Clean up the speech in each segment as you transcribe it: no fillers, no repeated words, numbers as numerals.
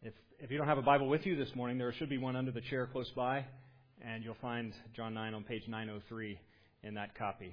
If you don't have a Bible with you this morning, there should be one under the chair close by, and you'll find John 9 on page 903 in that copy.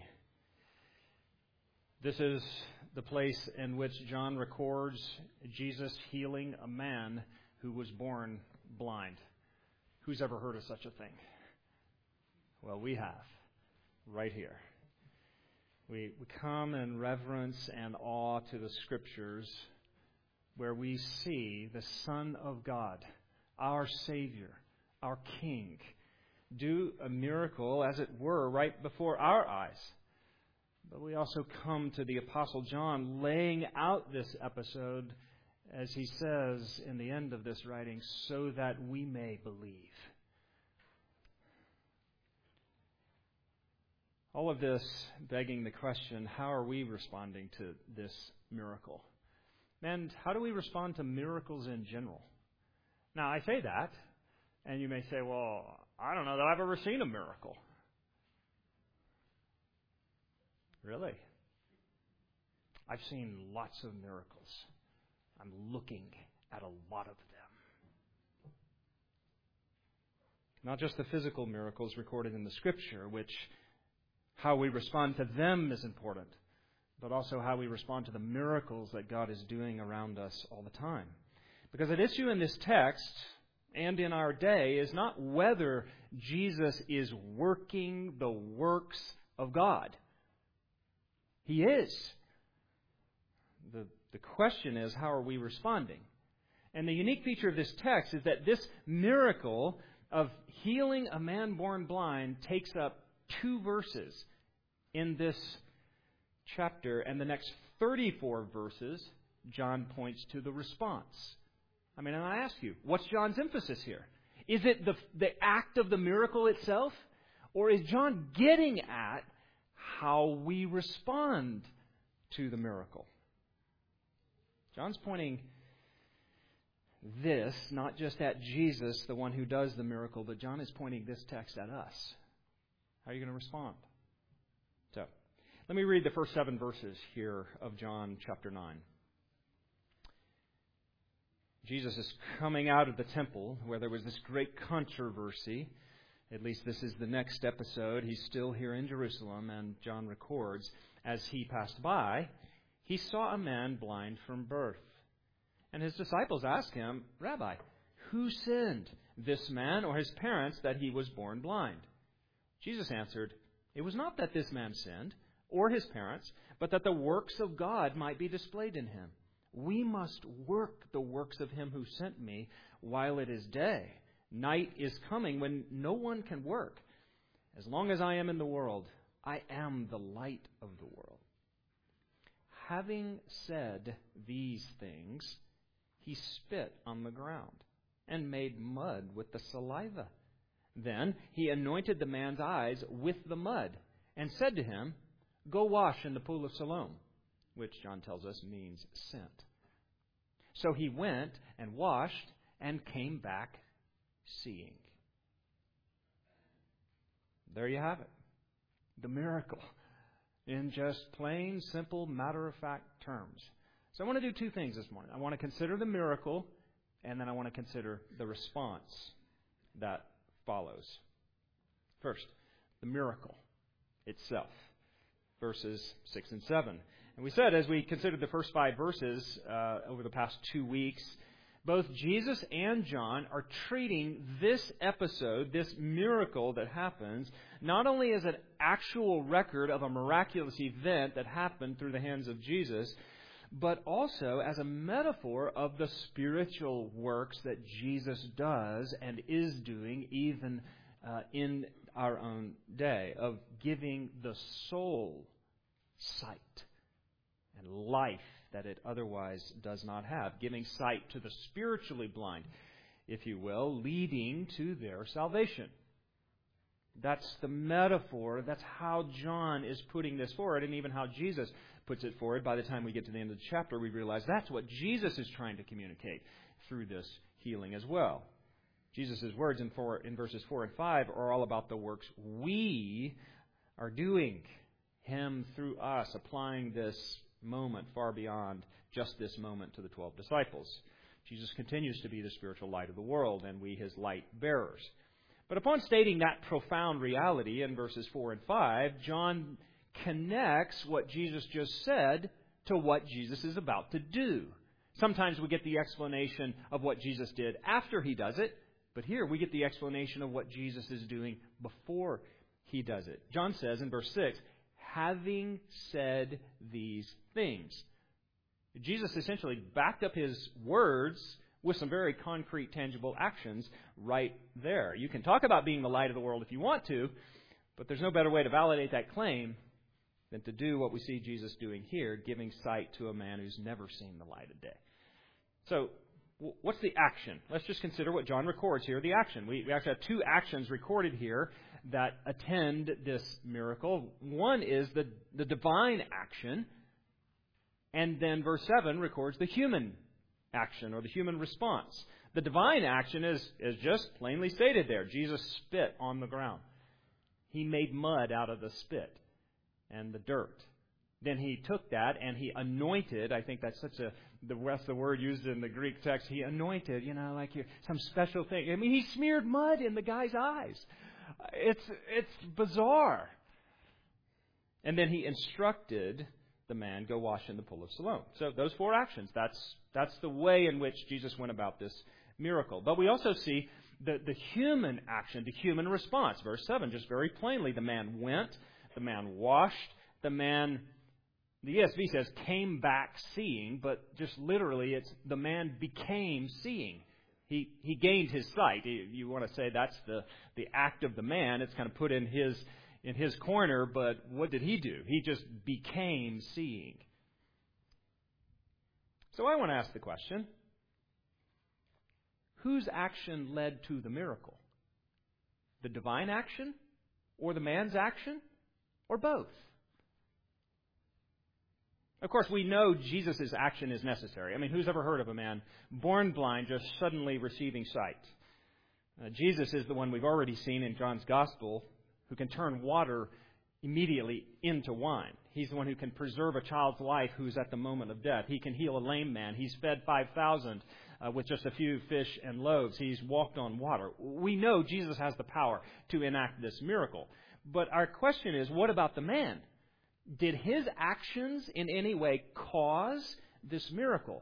This is the place in which John records Jesus healing a man who was born blind. Who's ever heard of such a thing? Well, we have, right here. We come in reverence and awe to the Scriptures, where we see the Son of God, our Savior, our King, do a miracle, as it were, right before our eyes. But we also come to the Apostle John laying out this episode, as he says in the end of this writing, so that we may believe. All of this begging the question, how are we responding to this miracle? And how do we respond to miracles in general? Now, I say that, and you may say, well, I don't know that I've ever seen a miracle. Really? I've seen lots of miracles. I'm looking at a lot of them. Not just the physical miracles recorded in the Scripture, which how we respond to them is important, but also how we respond to the miracles that God is doing around us all the time. Because at issue in this text and in our day is not whether Jesus is working the works of God. He is. The question is, how are we responding? And the unique feature of this text is that this miracle of healing a man born blind takes up 2 verses in this chapter, and the next 34 verses, John points to the response. And I ask you, what's John's emphasis here? Is it the act of the miracle itself? Or is John getting at how we respond to the miracle? John's pointing this not just at Jesus, the one who does the miracle, but John is pointing this text at us. How are you going to respond? So, let me read the first 7 verses here of John chapter 9. Jesus is coming out of the temple where there was this great controversy. At least this is the next episode. He's still here in Jerusalem, and John records, as he passed by, he saw a man blind from birth. And his disciples asked him, Rabbi, who sinned, this man or his parents, that he was born blind? Jesus answered, it was not that this man sinned, or his parents, but that the works of God might be displayed in him. We must work the works of him who sent me while it is day. Night is coming when no one can work. As long as I am in the world, I am the light of the world. Having said these things, he spit on the ground and made mud with the saliva. Then he anointed the man's eyes with the mud and said to him, go wash in the pool of Siloam, which John tells us means sent. So he went and washed and came back seeing. There you have it. The miracle in just plain, simple, matter-of-fact terms. So I want to do 2 things this morning. I want to consider the miracle, and then I want to consider the response that follows. First, the miracle itself, verses 6 and 7. And we said, as we considered the first 5 verses over the past 2 weeks, both Jesus and John are treating this episode, this miracle that happens, not only as an actual record of a miraculous event that happened through the hands of Jesus, but also as a metaphor of the spiritual works that Jesus does and is doing even in our own day, of giving the soul sight and life that it otherwise does not have, giving sight to the spiritually blind, if you will, leading to their salvation. That's the metaphor. That's how John is putting this forward, and even how Jesus puts it forward. By the time we get to the end of the chapter, we realize that's what Jesus is trying to communicate through this healing as well. Jesus' words in verses 4 and 5 are all about the works we are doing, Him through us, applying this moment far beyond just this moment to the 12 disciples. Jesus continues to be the spiritual light of the world, and we His light bearers. But upon stating that profound reality in verses 4 and 5, John connects what Jesus just said to what Jesus is about to do. Sometimes we get the explanation of what Jesus did after He does it, but here we get the explanation of what Jesus is doing before He does it. John says in verse 6, having said these things. Jesus essentially backed up His words with some very concrete, tangible actions right there. You can talk about being the light of the world if you want to, but there's no better way to validate that claim than to do what we see Jesus doing here, giving sight to a man who's never seen the light of day. So, what's the action? Let's just consider what John records here, the action. We actually have two actions recorded here that attend this miracle. One is the divine action, and then verse 7 records the human action or the human response. The divine action is just plainly stated there. Jesus spit on the ground. He made mud out of the spit and the dirt. Then He took that and He anointed. I think that's the rest of the word used in the Greek text. He anointed, like some special thing. I mean, He smeared mud in the guy's eyes. It's bizarre. And then He instructed the man, go wash in the pool of Siloam. So those four actions, that's the way in which Jesus went about this miracle. But we also see the human action, the human response. Verse 7, just very plainly, the man went, the man washed, the ESV says came back seeing, but just literally it's the man became seeing. He gained his sight. You want to say that's the act of the man. It's kind of put in his corner, but what did he do? He just became seeing. So I want to ask the question, whose action led to the miracle? The divine action? Or the man's action? Or both? Of course, we know Jesus' action is necessary. I mean, who's ever heard of a man born blind just suddenly receiving sight? Jesus is the one we've already seen in John's Gospel who can turn water immediately into wine. He's the one who can preserve a child's life who's at the moment of death. He can heal a lame man. He's fed 5,000 with just a few fish and loaves. He's walked on water. We know Jesus has the power to enact this miracle. But our question is, what about the man? Did his actions in any way cause this miracle?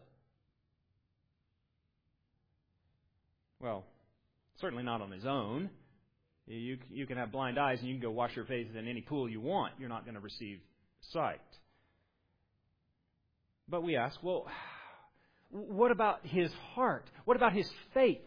Well, certainly not on his own. You can have blind eyes and you can go wash your face in any pool you want. You're not going to receive sight. But we ask, well, what about his heart? What about his faith?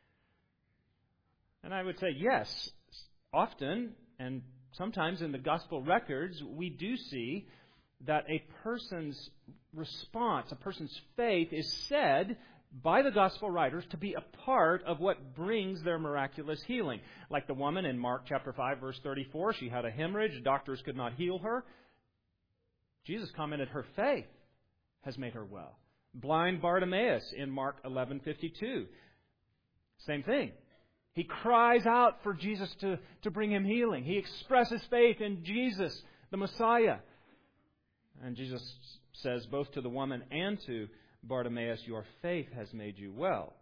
And I would say, yes, often and sometimes in the gospel records, we do see that a person's response, a person's faith is said by the gospel writers to be a part of what brings their miraculous healing. Like the woman in Mark chapter 5, verse 34, she had a hemorrhage, doctors could not heal her. Jesus commented, her faith has made her well. Blind Bartimaeus in Mark 11:52, same thing. He cries out for Jesus to bring him healing. He expresses faith in Jesus, the Messiah. And Jesus says both to the woman and to Bartimaeus, your faith has made you well.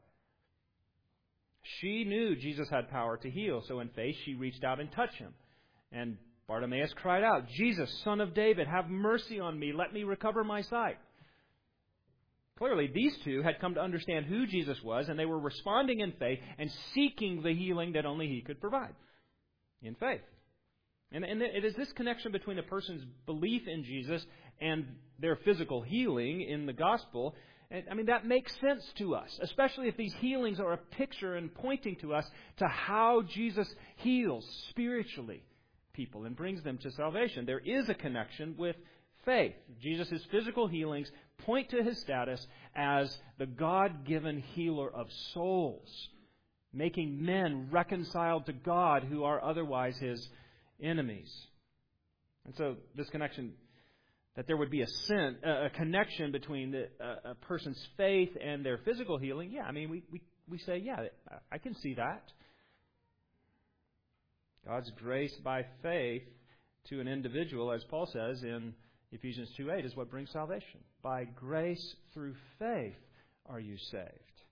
She knew Jesus had power to heal, so in faith she reached out and touched him. And Bartimaeus cried out, Jesus, Son of David, have mercy on me. Let me recover my sight. Clearly, these two had come to understand who Jesus was, and they were responding in faith and seeking the healing that only He could provide in faith. And it is this connection between a person's belief in Jesus and their physical healing in the gospel. And, I mean, that makes sense to us, especially if these healings are a picture and pointing to us to how Jesus heals spiritually people and brings them to salvation. There is a connection with faith. Jesus' physical healings point to His status as the God-given healer of souls, making men reconciled to God who are otherwise His enemies. And so this connection, that there would be a connection between a person's faith and their physical healing, yeah, I mean, we say, yeah, I can see that. God's grace by faith to an individual, as Paul says in Ephesians 2:8, is what brings salvation. By grace through faith are you saved.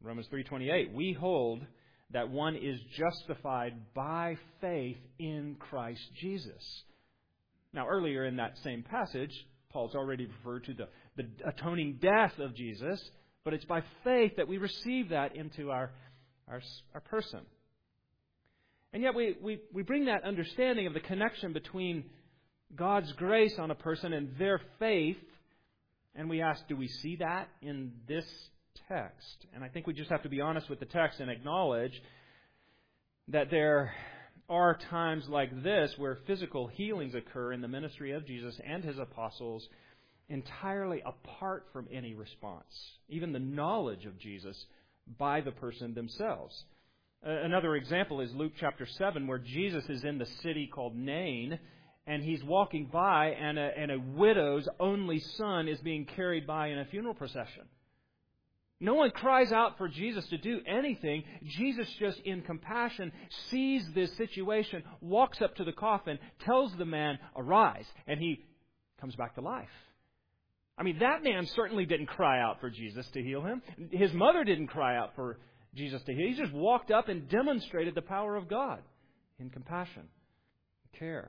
Romans 3:28, we hold that one is justified by faith in Christ Jesus. Now, earlier in that same passage, Paul's already referred to the atoning death of Jesus, but it's by faith that we receive that into our person. And yet we bring that understanding of the connection between God's grace on a person and their faith, and we ask, do we see that in this text? And I think we just have to be honest with the text and acknowledge that there are times like this where physical healings occur in the ministry of Jesus and His apostles entirely apart from any response, even the knowledge of Jesus by the person themselves. Another example is Luke chapter 7, where Jesus is in the city called Nain, and He's walking by, and a widow's only son is being carried by in a funeral procession. No one cries out for Jesus to do anything. Jesus just in compassion sees this situation, walks up to the coffin, tells the man, "Arise," and he comes back to life. I mean, that man certainly didn't cry out for Jesus to heal him. His mother didn't cry out for Jesus to heal. He just walked up and demonstrated the power of God in compassion and care.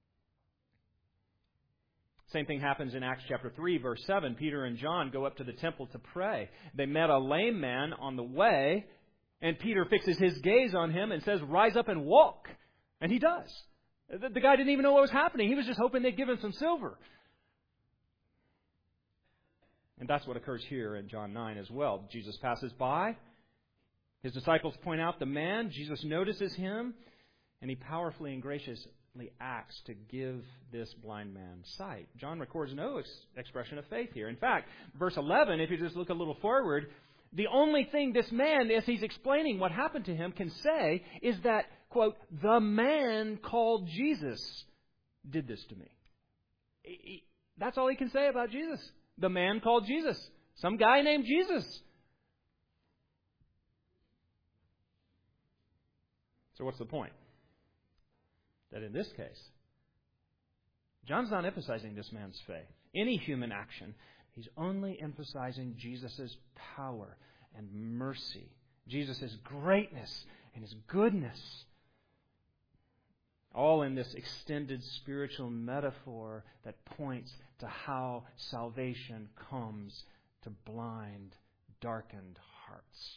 Same thing happens in Acts chapter 3, verse 7. Peter and John go up to the temple to pray. They met a lame man on the way, and Peter fixes his gaze on him and says, "Rise up and walk." And he does. The guy didn't even know what was happening. He was just hoping they'd give him some silver. And that's what occurs here in John 9 as well. Jesus passes by. His disciples point out the man. Jesus notices him, and He powerfully and graciously acts to give this blind man sight. John records no expression of faith here. In fact, verse 11, if you just look a little forward, the only thing this man, as he's explaining what happened to him, can say is that, quote, "the man called Jesus did this to me." That's all he can say about Jesus. The man called Jesus. Some guy named Jesus. So what's the point? That in this case, John's not emphasizing this man's faith, any human action. He's only emphasizing Jesus' power and mercy, Jesus' greatness and His goodness. All in this extended spiritual metaphor that points to how salvation comes to blind, darkened hearts.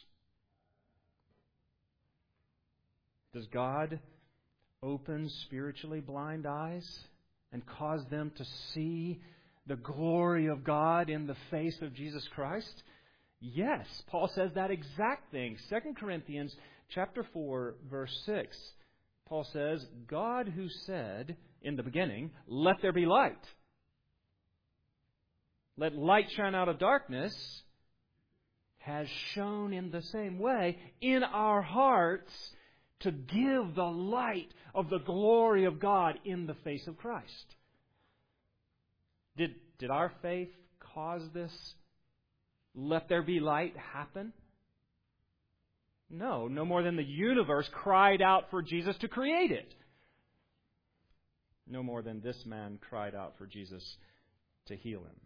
Does God open spiritually blind eyes and cause them to see the glory of God in the face of Jesus Christ? Yes, Paul says that exact thing. 2 Corinthians chapter 4, verse 6. Paul says, God who said in the beginning, "Let there be light." Let light shine out of darkness, has shone in the same way in our hearts to give the light of the glory of God in the face of Christ. Did our faith cause this "let there be light" happen? No more than the universe cried out for Jesus to create it. No more than this man cried out for Jesus to heal him.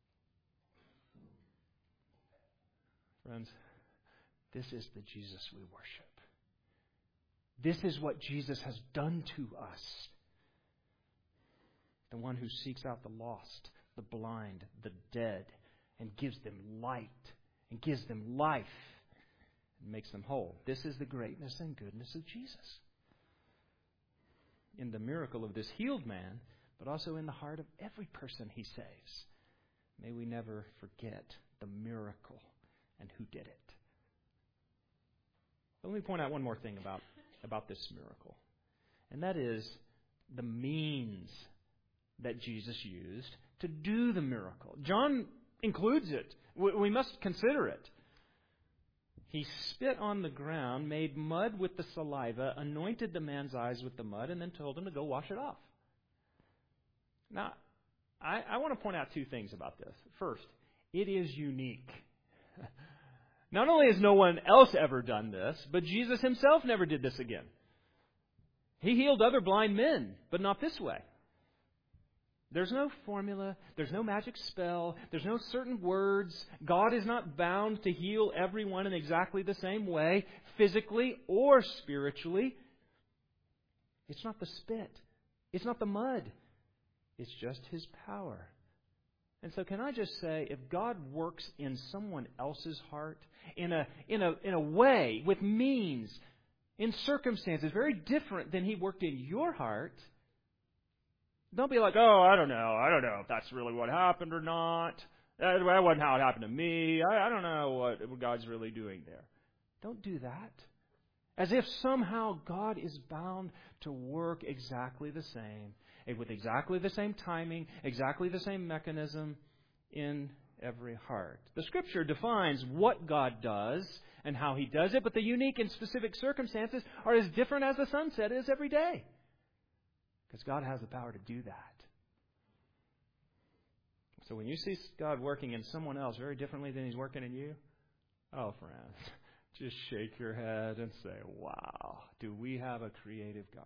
Friends, this is the Jesus we worship. This is what Jesus has done to us. The one who seeks out the lost, the blind, the dead, and gives them light, and gives them life, and makes them whole. This is the greatness and goodness of Jesus. In the miracle of this healed man, but also in the heart of every person He saves. May we never forget the miracle and who did it. But let me point out one more thing about this miracle. And that is the means that Jesus used to do the miracle. John includes it. We must consider it. He spit on the ground, made mud with the saliva, anointed the man's eyes with the mud, and then told him to go wash it off. Now, I want to point out two things about this. First, it is unique. Not only has no one else ever done this, but Jesus Himself never did this again. He healed other blind men, but not this way. There's no formula. There's no magic spell. There's no certain words. God is not bound to heal everyone in exactly the same way, physically or spiritually. It's not the spit. It's not the mud. It's just His power. And so can I just say, if God works in someone else's heart, in a way, with means, in circumstances very different than He worked in your heart, don't be like, oh, I don't know if that's really what happened or not. That wasn't how it happened to me. I don't know what God's really doing there. Don't do that. As if somehow God is bound to work exactly the same, with exactly the same timing, exactly the same mechanism in every heart. The Scripture defines what God does and how He does it, but the unique and specific circumstances are as different as the sunset is every day. Because God has the power to do that. So when you see God working in someone else very differently than He's working in you, oh, friends, just shake your head and say, wow, do we have a creative God?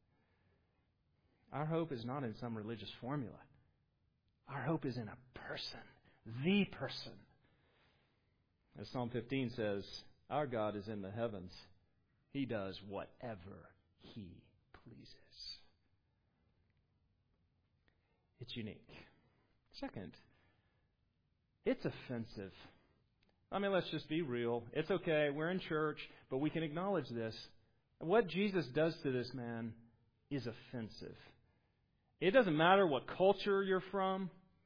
Our hope is not in some religious formula. Our hope is in a person, the person. As Psalm 15 says, our God is in the heavens. He does whatever He pleases. It's unique. Second, it's offensive. I mean, let's just be real. It's okay. We're in church, but we can acknowledge this. What Jesus does to this man is offensive. It doesn't matter what culture you're from.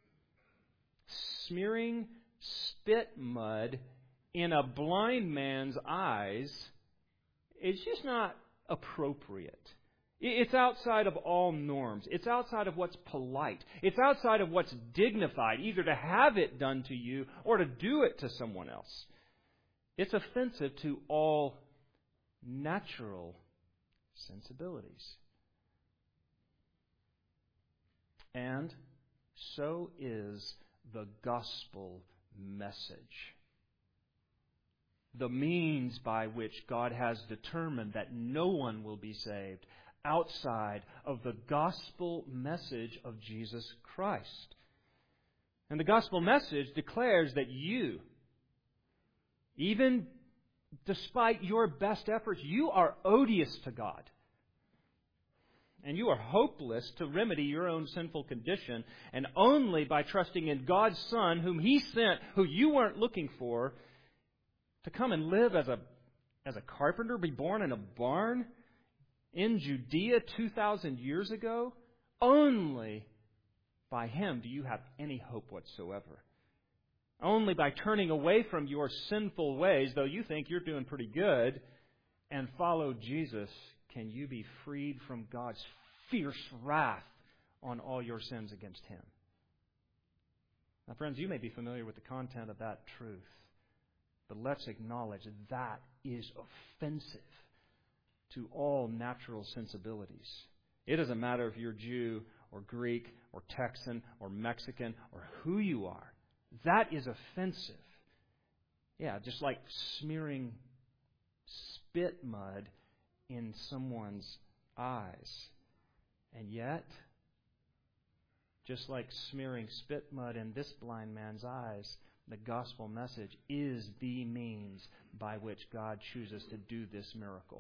Smearing spit mud in a blind man's eyes is just not appropriate. It's outside of all norms. It's outside of what's polite. It's outside of what's dignified, either to have it done to you or to do it to someone else. It's offensive to all natural sensibilities. And so is the gospel message. The means by which God has determined that no one will be saved outside of the gospel message of Jesus Christ. And the gospel message declares that you, even despite your best efforts, you are odious to God. And you are hopeless to remedy your own sinful condition. And only by trusting in God's Son, whom He sent, who you weren't looking for, to come and live as a carpenter, be born in a barn in Judea 2,000 years ago, only by Him do you have any hope whatsoever. Only by turning away from your sinful ways, though you think you're doing pretty good, and follow Jesus, can you be freed from God's fierce wrath on all your sins against Him. Now, friends, you may be familiar with the content of that truth, but let's acknowledge that is offensive to all natural sensibilities. It doesn't matter if you're Jew or Greek or Texan or Mexican or who you are. That is offensive. Yeah, just like smearing spit mud in someone's eyes. And yet, just like smearing spit mud in this blind man's eyes, the gospel message is the means by which God chooses to do this miracle.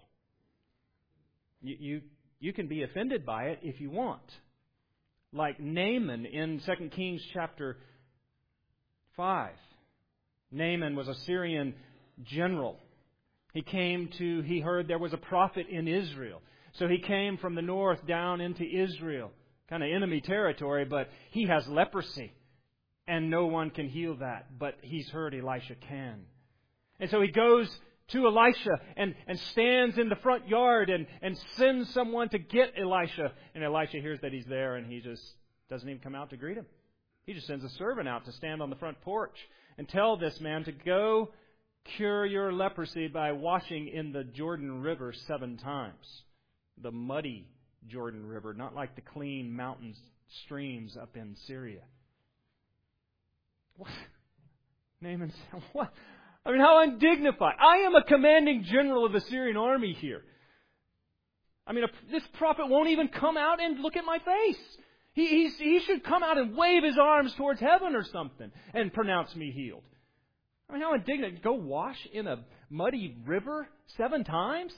You can be offended by it if you want. Like Naaman in 2 Kings chapter 5. Naaman was a Syrian general. He heard there was a prophet in Israel. So he came from the north down into Israel. Kind of enemy territory, but he has leprosy. And no one can heal that. But he's heard Elisha can. And so he goes to Elisha and stands in the front yard and sends someone to get Elisha. And Elisha hears that he's there and he just doesn't even come out to greet him. He just sends a servant out to stand on the front porch and tell this man to go cure your leprosy by washing in the Jordan River 7 times. The muddy Jordan River, not like the clean mountain streams up in Syria. What? Naaman said, what? I mean, how undignified. I am a commanding general of the Syrian army here. I mean, this prophet won't even come out and look at my face. He should come out and wave his arms towards heaven or something and pronounce me healed. I mean, how indignant. Go wash in a muddy river 7 times?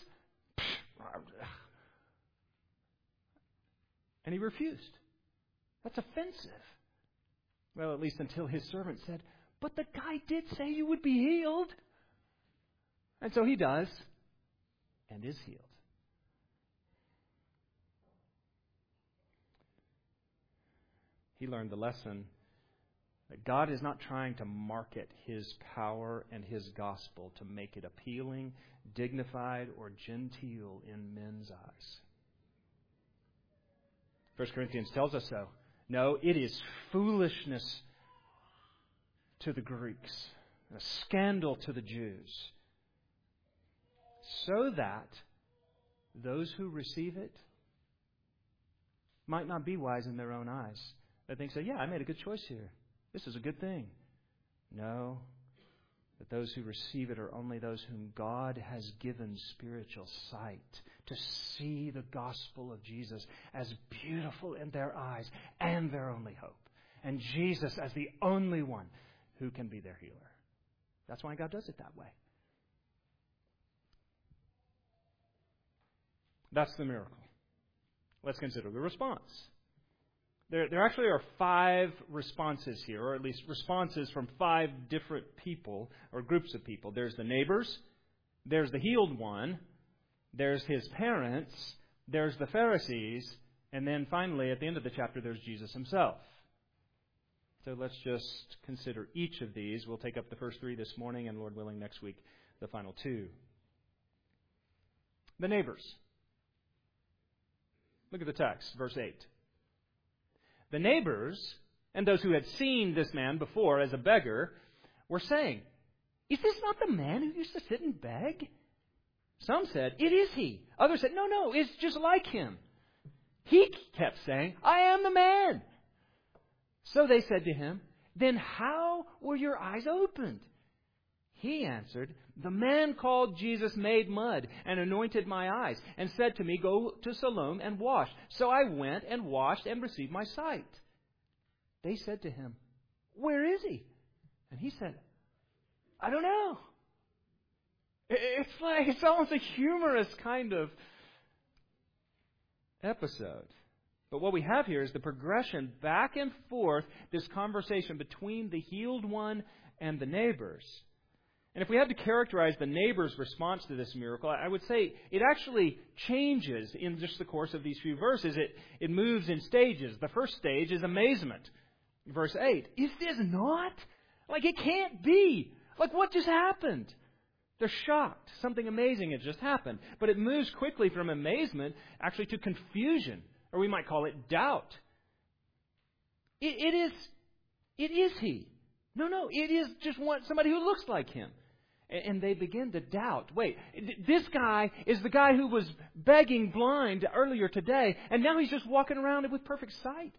And he refused. That's offensive. Well, at least until his servant said, but the guy did say you would be healed. And so he does, and is healed. He learned the lesson that God is not trying to market His power and His gospel to make it appealing, dignified, or genteel in men's eyes. 1 Corinthians tells us so. No, it is foolishness to the Greeks, a scandal to the Jews, so that those who receive it might not be wise in their own eyes. They think, so, yeah, I made a good choice here. This is a good thing. No, that those who receive it are only those whom God has given spiritual sight to see the gospel of Jesus as beautiful in their eyes and their only hope. And Jesus as the only one who can be their healer. That's why God does it that way. That's the miracle. Let's consider the response. There actually are 5 responses here, or at least responses from 5 different people or groups of people. There's the neighbors, there's the healed one, there's his parents, there's the Pharisees, and then finally, at the end of the chapter, there's Jesus himself. So let's just consider each of these. We'll take up the first 3 this morning, and Lord willing, next week, the final 2. The neighbors. Look at the text, verse 8. The neighbors, and those who had seen this man before as a beggar, were saying, is this not the man who used to sit and beg? Some said, it is he. Others said, no, it's just like him. He kept saying, I am the man. So they said to him, then how were your eyes opened? He answered, the man called Jesus made mud and anointed my eyes and said to me, go to Siloam and wash. So I went and washed and received my sight. They said to him, where is he? And he said, I don't know. It's almost a humorous kind of episode. But what we have here is the progression back and forth, this conversation between the healed one and the neighbors. And if we had to characterize the neighbor's response to this miracle, I would say it actually changes in just the course of these few verses. It moves in stages. The first stage is amazement. Verse 8, is this not? Like, it can't be. Like, what just happened? They're shocked. Something amazing has just happened. But it moves quickly from amazement actually to confusion, or we might call it doubt. It is he. No, it is just somebody who looks like him. And they begin to doubt. Wait, this guy is the guy who was begging blind earlier today, and now he's just walking around with perfect sight.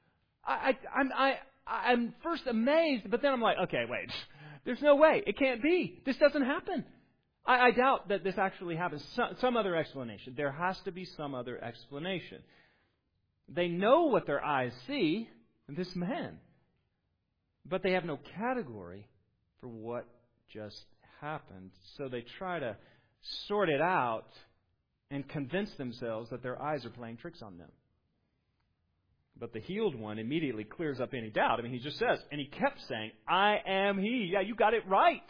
I'm first amazed, but then I'm like, okay, wait, there's no way. It can't be. This doesn't happen. I doubt that this actually happens. Some other explanation. There has to be some other explanation. They know what their eyes see, this man, but they have no category for what just happened. So they try to sort it out and convince themselves that their eyes are playing tricks on them. But the healed one immediately clears up any doubt. I mean, he just says, and he kept saying, I am he. Yeah, you got it right.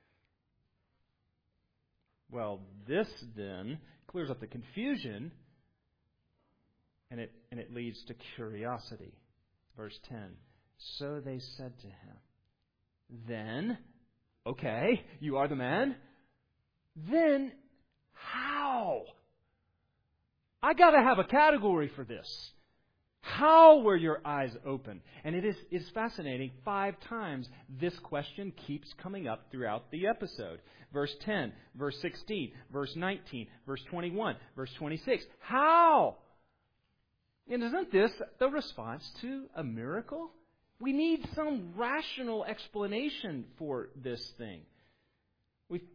Well, this then clears up the confusion, and it leads to curiosity. Verse 10. So they said to him, then, okay, you are the man. Then how? I got to have a category for this. How were your eyes open? And it's fascinating. 5 times this question keeps coming up throughout the episode. Verse 10, verse 16, verse 19, verse 21, verse 26. How? And isn't this the response to a miracle? We need some rational explanation for this thing.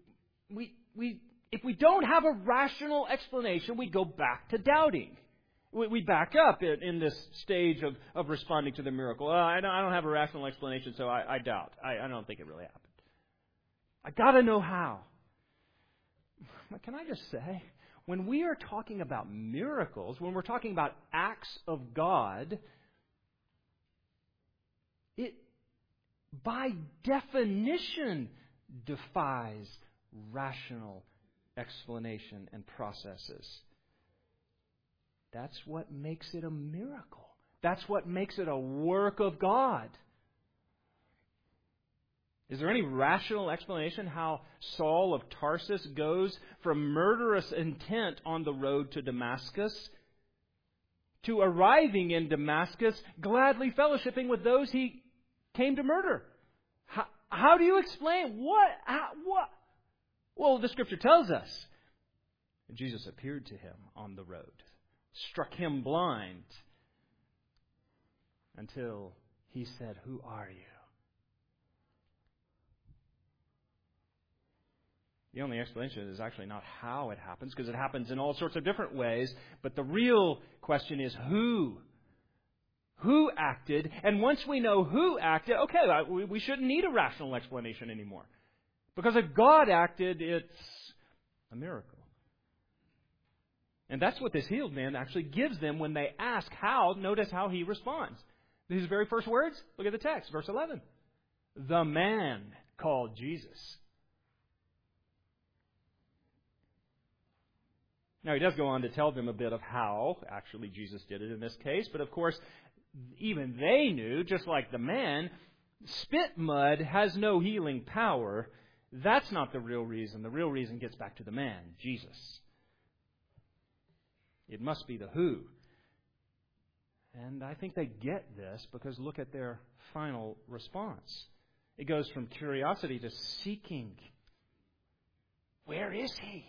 If we don't have a rational explanation, we go back to doubting. We back up in this stage of responding to the miracle. I don't have a rational explanation, so I doubt. I don't think it really happened. I got to know how. Can I just say, when we are talking about miracles, when we're talking about acts of God, it, by definition, defies rational explanation and processes. That's what makes it a miracle. That's what makes it a work of God. Is there any rational explanation how Saul of Tarsus goes from murderous intent on the road to Damascus to arriving in Damascus, gladly fellowshipping with those he came to murder? How do you explain? What? Well, the Scripture tells us. Jesus appeared to him on the road, struck him blind, until he said, "Who are you?" The only explanation is actually not how it happens, because it happens in all sorts of different ways. But the real question is who? Who acted? And once we know who acted, okay, we shouldn't need a rational explanation anymore. Because if God acted, it's a miracle. And that's what this healed man actually gives them when they ask how. Notice how he responds. His very first words, look at the text, verse 11. The man called Jesus. Now, he does go on to tell them a bit of how actually Jesus did it in this case. But, of course, even they knew, just like the man, spit mud has no healing power. That's not the real reason. The real reason gets back to the man, Jesus. It must be the who. And I think they get this because look at their final response. It goes from curiosity to seeking. Where is he?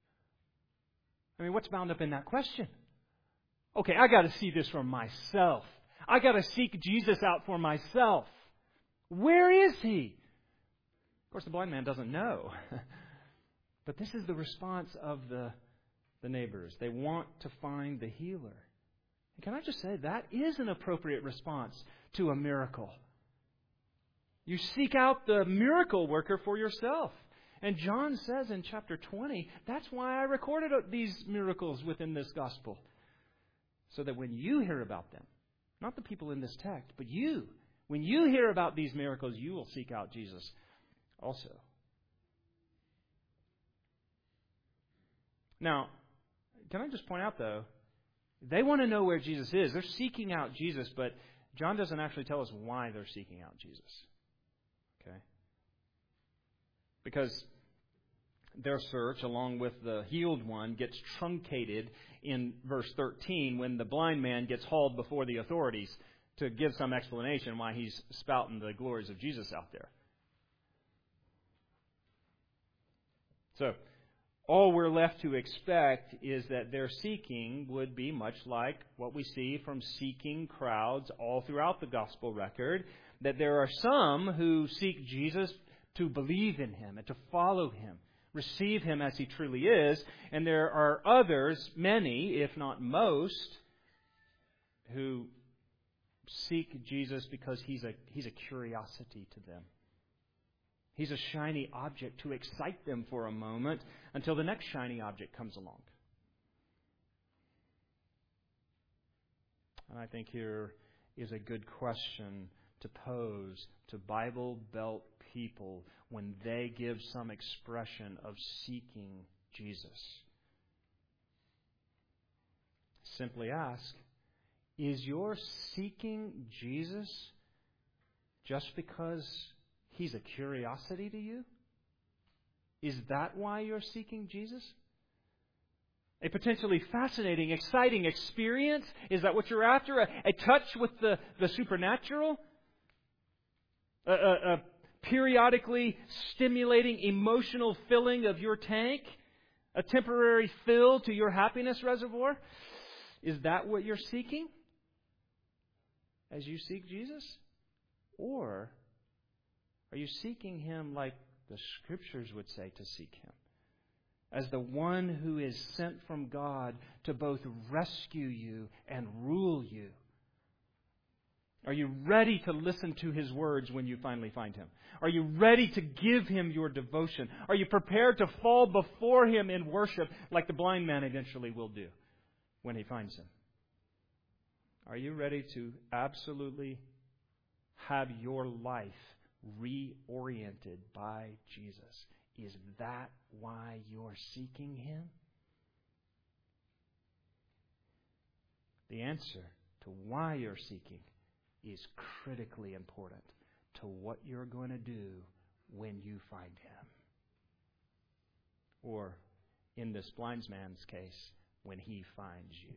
I mean, what's bound up in that question? Okay, I got to see this for myself. I got to seek Jesus out for myself. Where is he? Of course, the blind man doesn't know. But this is the response of the neighbors. They want to find the healer. And can I just say, that is an appropriate response to a miracle. You seek out the miracle worker for yourself. And John says in chapter 20, that's why I recorded these miracles within this gospel. So that when you hear about them, not the people in this text, but you, when you hear about these miracles, you will seek out Jesus also. Now, can I just point out, though, they want to know where Jesus is. They're seeking out Jesus, but John doesn't actually tell us why they're seeking out Jesus. Okay? Because their search, along with the healed one, gets truncated in verse 13 when the blind man gets hauled before the authorities to give some explanation why he's spouting the glories of Jesus out there. So, all we're left to expect is that their seeking would be much like what we see from seeking crowds all throughout the gospel record, that there are some who seek Jesus to believe in him and to follow him, receive him as he truly is, and there are others, many, if not most, who seek Jesus because he's a curiosity to them. He's a shiny object to excite them for a moment until the next shiny object comes along. And I think here is a good question to pose to Bible Belt people when they give some expression of seeking Jesus. Simply ask, is your seeking Jesus just because he's a curiosity to you? Is that why you're seeking Jesus? A potentially fascinating, exciting experience? Is that what you're after? A touch with the supernatural? A periodically stimulating emotional filling of your tank? A temporary fill to your happiness reservoir? Is that what you're seeking as you seek Jesus? Or are you seeking him like the Scriptures would say to seek him? as the one who is sent from God to both rescue you and rule you? Are you ready to listen to His words when you finally find Him? Are you ready to give Him your devotion? Are you prepared to fall before Him in worship like the blind man eventually will do when he finds Him? Are you ready to absolutely have your life reoriented by Jesus? Is that why you're seeking Him? The answer to why you're seeking is critically important to what you're going to do when you find Him. Or, in this blind man's case, when he finds you.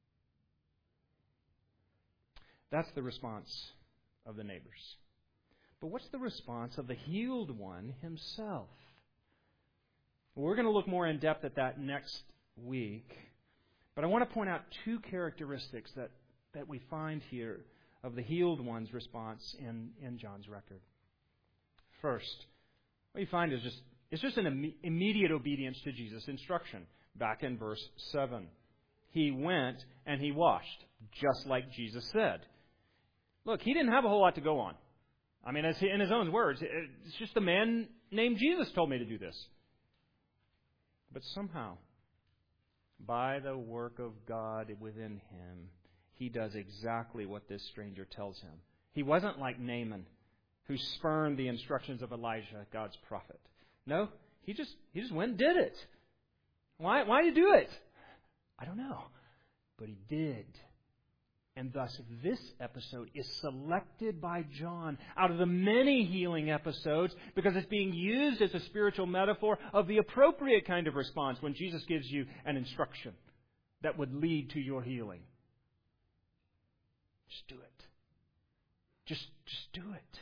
That's the response of the neighbors. But what's the response of the healed one himself? We're going to look more in depth at that next week. But I want to point out two characteristics that we find here of the healed one's response in John's record. First, what you find is just an immediate obedience to Jesus' instruction. Back in verse 7. He went and he washed, just like Jesus said. Look, he didn't have a whole lot to go on. I mean, as in his own words, it's just a man named Jesus told me to do this. But somehow, by the work of God within him, he does exactly what this stranger tells him. He wasn't like Naaman, who spurned the instructions of Elijah, God's prophet. No, he just went and did it. Why did he do it? I don't know. But he did. And thus, this episode is selected by John out of the many healing episodes because it's being used as a spiritual metaphor of the appropriate kind of response when Jesus gives you an instruction that would lead to your healing. Just do it. Just do it.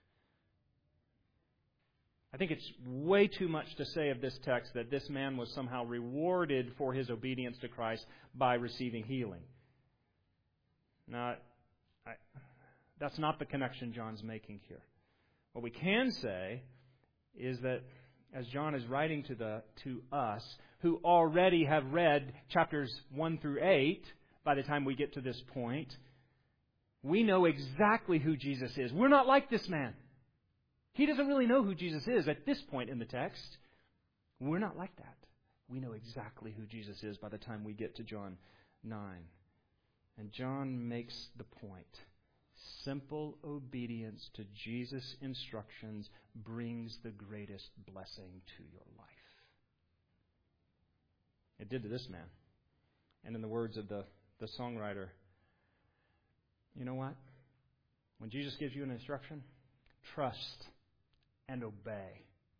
I think it's way too much to say of this text that this man was somehow rewarded for his obedience to Christ by receiving healing. Now, that's not the connection John's making here. What we can say is that as John is writing to us, who already have read chapters 1 through 8, by the time we get to this point, we know exactly who Jesus is. We're not like this man. He doesn't really know who Jesus is at this point in the text. We're not like that. We know exactly who Jesus is by the time we get to John 9. And John makes the point. Simple obedience to Jesus' instructions brings the greatest blessing to your life. It did to this man. And in the words of the songwriter, you know what? When Jesus gives you an instruction, trust and obey.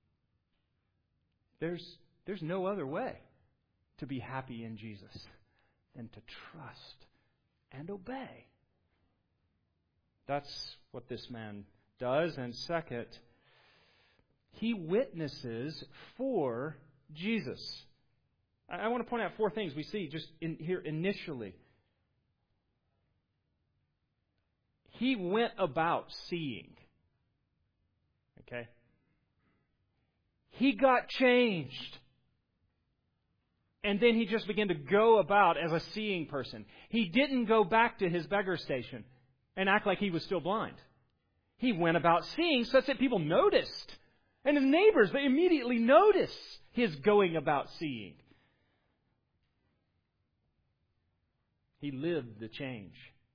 There's no other way to be happy in Jesus than to trust and obey. That's what this man does. And second, he witnesses for Jesus. I want to point out 4 things we see just in here initially. He went about seeing. Okay? He got changed. And then he just began to go about as a seeing person. He didn't go back to his beggar station and act like he was still blind. He went about seeing such that people noticed. And his neighbors, they immediately notice his going about seeing. He lived the change.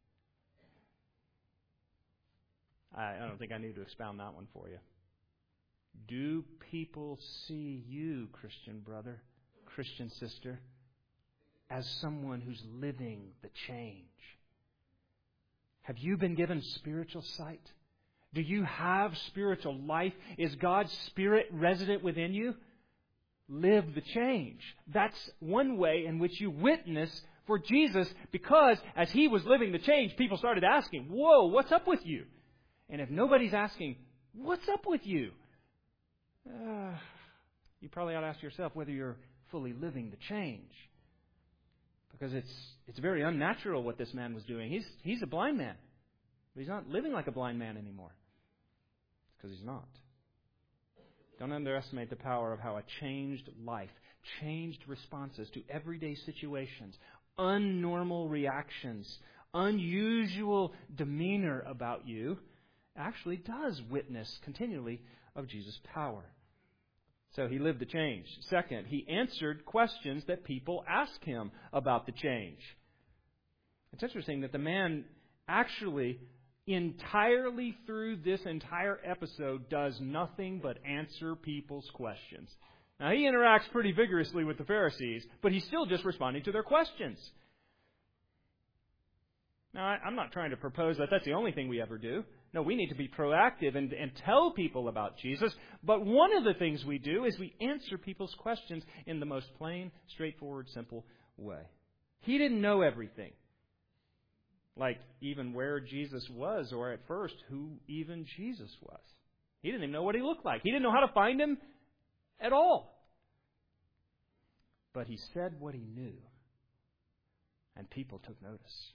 I don't think I need to expound that one for you. Do people see you, Christian brother, Christian sister, as someone who's living the change? Have you been given spiritual sight? Do you have spiritual life? Is God's Spirit resident within you? Live the change. That's one way in which you witness for Jesus, because as He was living the change, people started asking, whoa, what's up with you? And if nobody's asking, what's up with you? You probably ought to ask yourself whether you're fully living the change. Because it's very unnatural what this man was doing. He's a blind man. But he's not living like a blind man anymore. It's because he's not. Don't underestimate the power of how a changed life changed responses to everyday situations, unnormal reactions, unusual demeanor about you, actually does witness continually of Jesus' power. So he lived the change. Second, he answered questions that people ask him about the change. It's interesting that the man actually entirely through this entire episode does nothing but answer people's questions. Now, he interacts pretty vigorously with the Pharisees, but he's still just responding to their questions. Now, I'm not trying to propose that that's the only thing we ever do. No, we need to be proactive and tell people about Jesus. But one of the things we do is we answer people's questions in the most plain, straightforward, simple way. He didn't know everything. Like even where Jesus was, or at first who even Jesus was. He didn't even know what he looked like. He didn't know how to find him at all. But he said what he knew. And people took notice.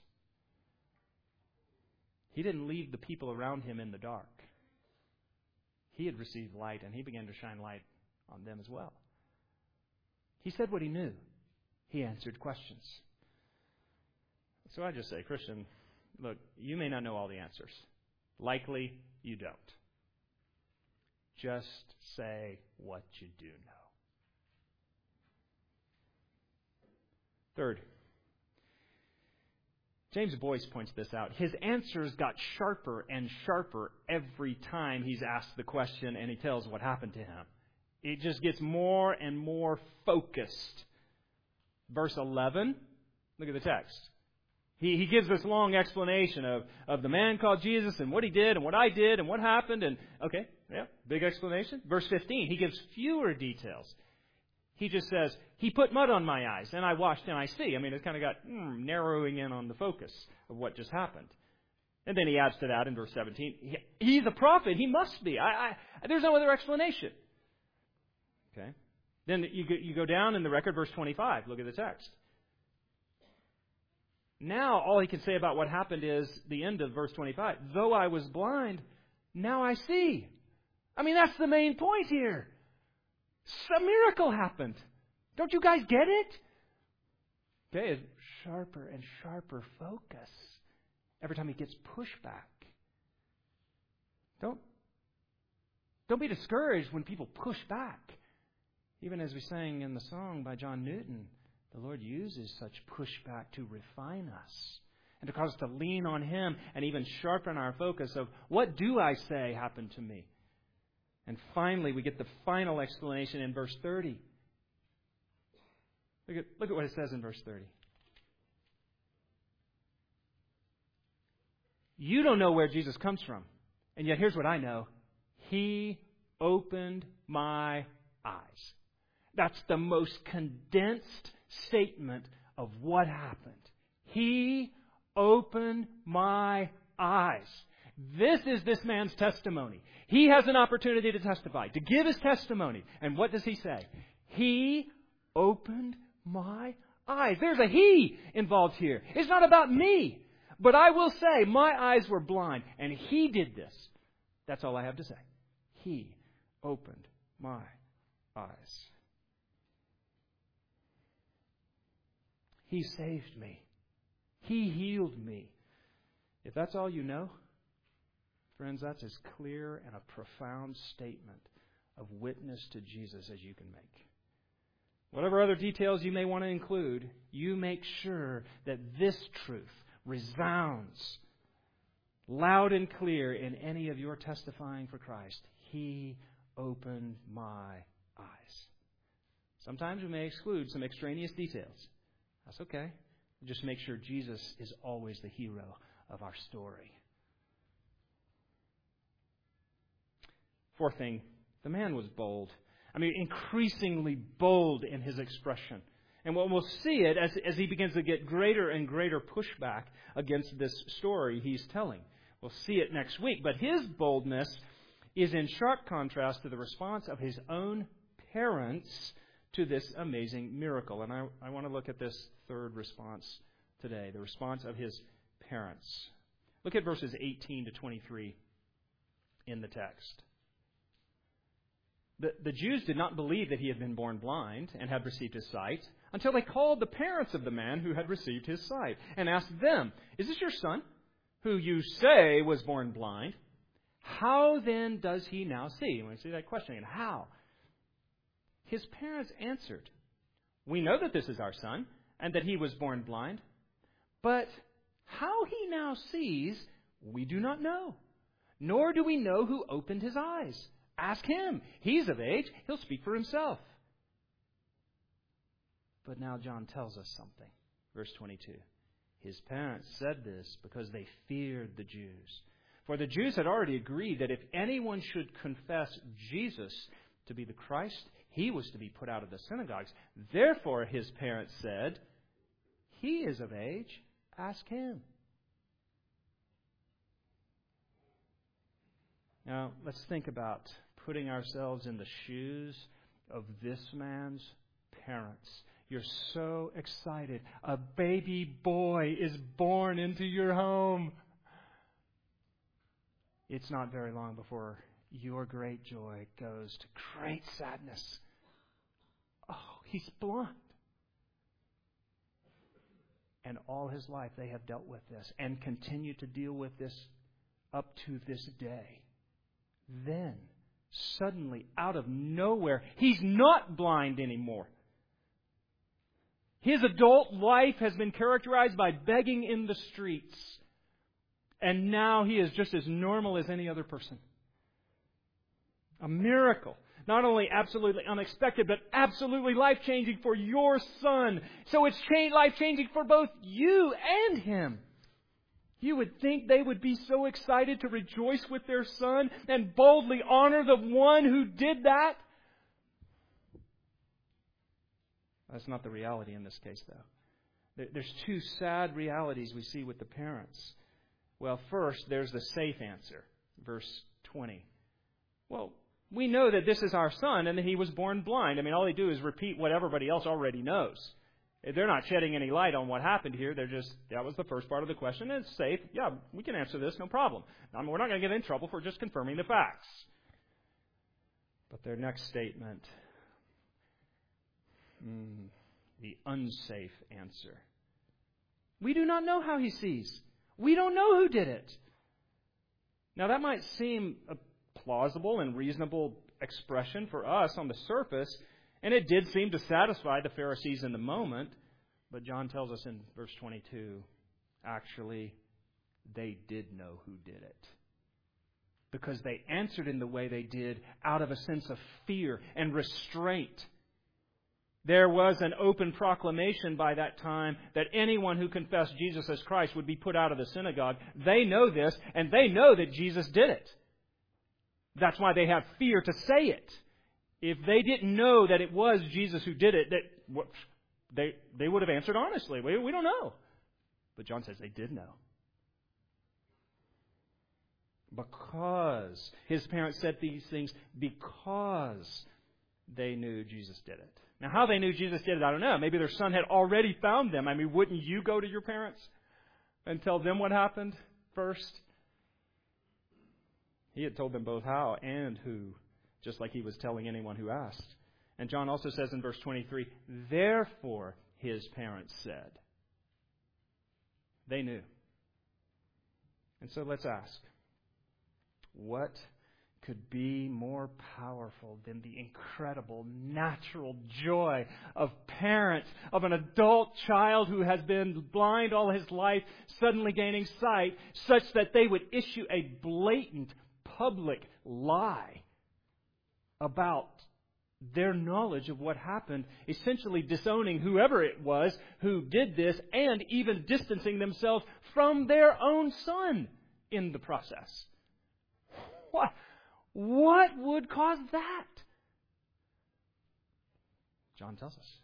He didn't leave the people around him in the dark. He had received light, and he began to shine light on them as well. He said what he knew. He answered questions. So I just say, Christian, look, you may not know all the answers. Likely you don't. Just say what you do know. Third, James Boyce points this out. His answers got sharper and sharper every time he's asked the question and he tells what happened to him. It just gets more and more focused. Verse 11, look at the text. He gives this long explanation of the man called Jesus and what he did and what I did and what happened. And okay, yeah, big explanation. Verse 15, he gives fewer details. He just says, he put mud on my eyes, and I washed, and I see. I mean, it's kind of got narrowing in on the focus of what just happened. And then he adds to that in verse 17, he's a prophet. He must be. There's no other explanation. Okay. Then you go down in the record, verse 25. Look at the text. Now, all he can say about what happened is the end of verse 25. Though I was blind, now I see. I mean, that's the main point here. A miracle happened. Don't you guys get it? Okay, it's sharper and sharper focus every time he gets pushback. Don't be discouraged when people push back. Even as we sang in the song by John Newton, the Lord uses such pushback to refine us and to cause us to lean on Him and even sharpen our focus of what do I say happened to me? And finally, we get the final explanation in verse 30. Look at what it says in verse 30. You don't know where Jesus comes from. And yet here's what I know. He opened my eyes. That's the most condensed statement of what happened. He opened my eyes. This is this man's testimony. He has an opportunity to testify, to give his testimony. And what does he say? He opened my eyes. There's a he involved here. It's not about me. But I will say, my eyes were blind, and He did this. That's all I have to say. He opened my eyes. He saved me. He healed me. If that's all you know, friends, that's as clear and a profound statement of witness to Jesus as you can make. Whatever other details you may want to include, you make sure that this truth resounds loud and clear in any of your testifying for Christ. He opened my eyes. Sometimes we may exclude some extraneous details. That's okay. Just make sure Jesus is always the hero of our story. Fourth thing, the man was bold. I mean, increasingly bold in his expression. And we'll see it as he begins to get greater and greater pushback against this story he's telling. We'll see it next week. But his boldness is in sharp contrast to the response of his own parents to this amazing miracle. And I want to look at this third response today, the response of his parents. Look at verses 18 to 23 in the text. The Jews did not believe that he had been born blind and had received his sight until they called the parents of the man who had received his sight and asked them, "Is this your son, who you say was born blind? How then does he now see?" And we see that question again. How? His parents answered, "We know that this is our son and that he was born blind. But how he now sees, we do not know. Nor do we know who opened his eyes. Ask him. He's of age. He'll speak for himself." But now John tells us something. Verse 22. His parents said this because they feared the Jews. For the Jews had already agreed that if anyone should confess Jesus to be the Christ, he was to be put out of the synagogues. Therefore his parents said, "He is of age. Ask him." Now, let's think about putting ourselves in the shoes of this man's parents. You're so excited. A baby boy is born into your home. It's not very long before your great joy goes to great sadness. Oh, he's blind. And all his life they have dealt with this and continue to deal with this up to this day. Then, suddenly, out of nowhere, he's not blind anymore. His adult life has been characterized by begging in the streets. And now he is just as normal as any other person. A miracle. Not only absolutely unexpected, but absolutely life-changing for your son. So it's life-changing for both you and him. You would think they would be so excited to rejoice with their son and boldly honor the one who did that. That's not the reality in this case, though. There's two sad realities we see with the parents. Well, first, there's the safe answer. Verse 20. Well, we know that this is our son and that he was born blind. I mean, all they do is repeat what everybody else already knows. They're not shedding any light on what happened here. That was the first part of the question. And it's safe. Yeah, we can answer this, no problem. We're not going to get in trouble for just confirming the facts. But their next statement, the unsafe answer. We do not know how he sees. We don't know who did it. Now, that might seem a plausible and reasonable expression for us on the surface, and it did seem to satisfy the Pharisees in the moment. But John tells us in verse 22, actually, they did know who did it. Because they answered in the way they did out of a sense of fear and restraint. There was an open proclamation by that time that anyone who confessed Jesus as Christ would be put out of the synagogue. They know this, and they know that Jesus did it. That's why they have fear to say it. If they didn't know that it was Jesus who did it, they would have answered honestly. We don't know. But John says they did know. Because his parents said these things because they knew Jesus did it. Now, how they knew Jesus did it, I don't know. Maybe their son had already found them. I mean, wouldn't you go to your parents and tell them what happened first? He had told them both how and who, just like he was telling anyone who asked. And John also says in verse 23, therefore his parents said. They knew. And so let's ask, what could be more powerful than the incredible natural joy of parents of an adult child who has been blind all his life, suddenly gaining sight, such that they would issue a blatant public lie about their knowledge of what happened, essentially disowning whoever it was who did this and even distancing themselves from their own son in the process. What would cause that? John tells us.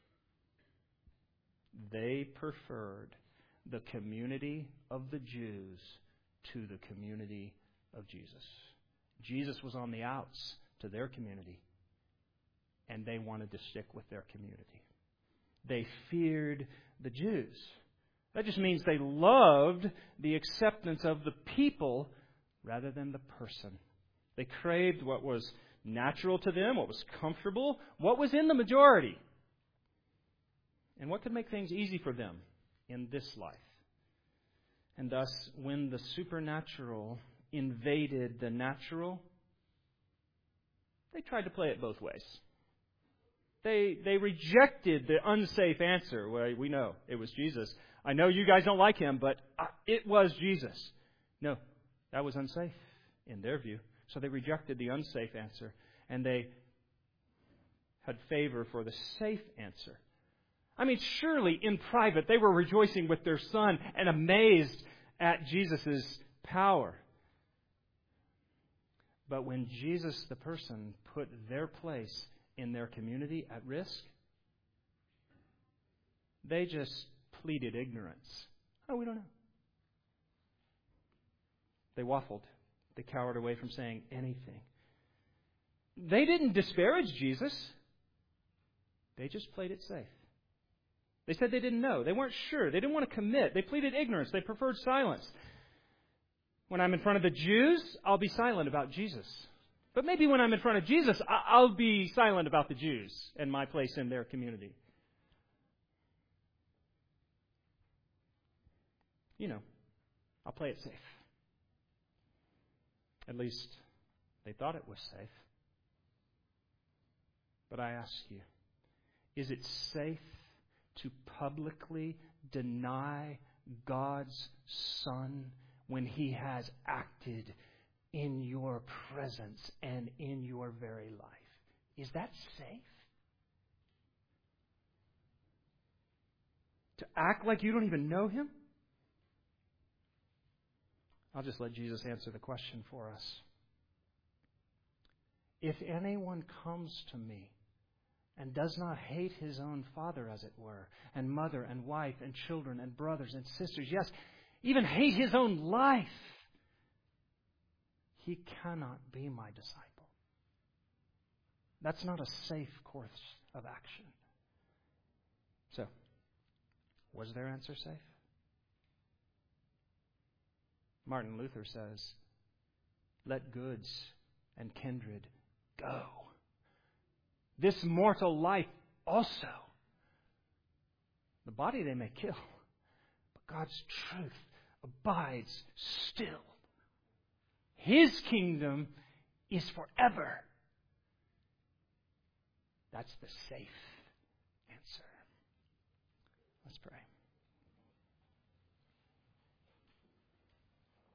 They preferred the community of the Jews to the community of Jesus. Jesus was on the outs to their community, and they wanted to stick with their community. They feared the Jews. That just means they loved the acceptance of the people rather than the person. They craved what was natural to them, what was comfortable, what was in the majority, and what could make things easy for them in this life. And thus, when the supernatural invaded the natural, they tried to play it both ways. They rejected the unsafe answer. Well, we know it was Jesus. I know you guys don't like him, but it was Jesus. No, that was unsafe in their view. So they rejected the unsafe answer, and they had favor for the safe answer. I mean, surely in private they were rejoicing with their son and amazed at Jesus' power. But when Jesus, the person, put their place in their community at risk, they just pleaded ignorance. Oh, we don't know. They waffled. They cowered away from saying anything. They didn't disparage Jesus. They just played it safe. They said they didn't know. They weren't sure. They didn't want to commit. They pleaded ignorance. They preferred silence. When I'm in front of the Jews, I'll be silent about Jesus. But maybe when I'm in front of Jesus, I'll be silent about the Jews and my place in their community. You know, I'll play it safe. At least they thought it was safe. But I ask you, is it safe to publicly deny God's Son when He has acted in your presence and in your very life? Is that safe? To act like you don't even know Him? I'll just let Jesus answer the question for us. If anyone comes to me and does not hate his own father, as it were, and mother and wife and children and brothers and sisters, yes, even hate his own life, he cannot be my disciple. That's not a safe course of action. So, was their answer safe? Martin Luther says, let goods and kindred go. This mortal life also. The body they may kill, but God's truth abides still. His kingdom is forever. That's the safe answer. Let's pray.